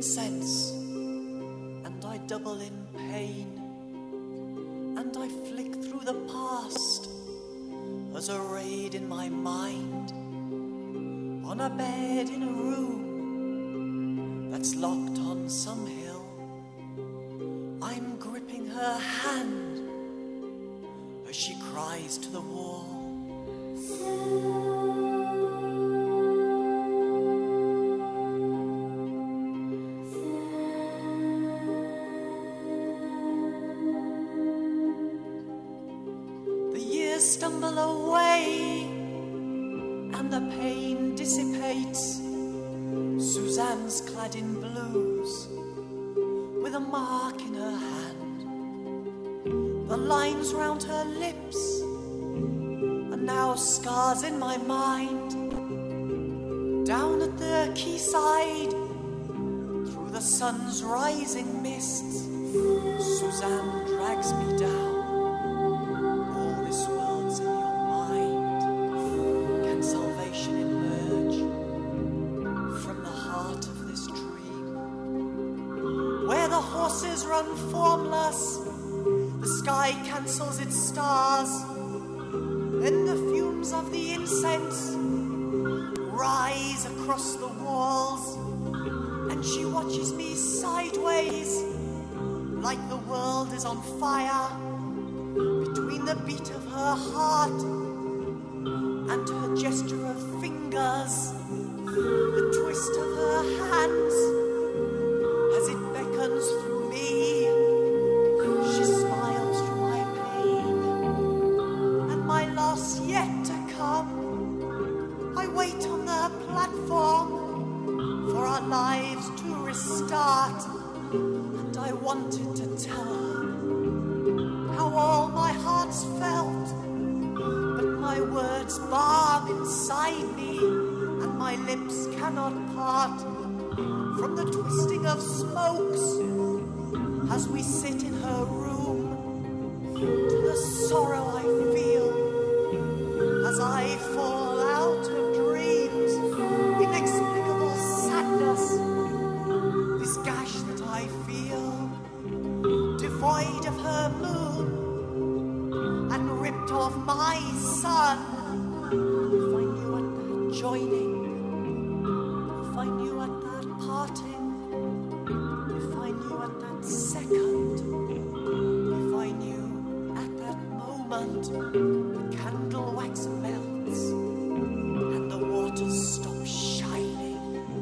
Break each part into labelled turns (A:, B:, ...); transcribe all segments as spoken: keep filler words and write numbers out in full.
A: incense, and I double in pain, and I flick through the past as arrayed in my mind on a bed in a room that's locked on some hill. I'm gripping her hand as she cries to the wall. The years stumble away and the pain dissipates. Suzanne's clad in blues with a mark in her hand. The lines round her lips are now scars in my mind. Down at the quayside, through the sun's rising mists, Suzanne drags me down. All this world's in your mind. Can salvation emerge from the heart of this dream? Where the horses run formless, the sky cancels its stars. Then the fumes of the incense rise across the walls, and she watches me sideways like the world is on fire. Between the beat of her heart and her gesture of fingers, the twist of her hands as it beckons through me, she smiles through my pain and my loss yet to come. I wait on the platform for our lives to restart, and I wanted to tell her how all my heart's felt, but my words barb inside me, and my lips cannot part from the twisting of smokes as we sit in her room. To the sorrow I feel as I fall out of dreams, inexplicable sadness, this gash that I feel, devoid of her moon and ripped off my sun. If I knew at that joining, if I knew at that parting, if I knew at that second, if I knew at that moment the candle wax melts and the waters stop shining,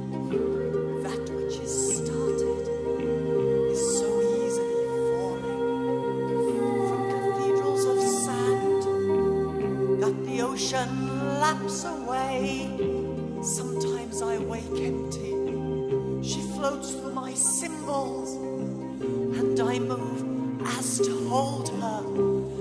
A: that which is started is so easily falling from cathedrals of sand that the ocean laps away. Sometimes I wake empty, she floats through my symbols, and I move as to hold her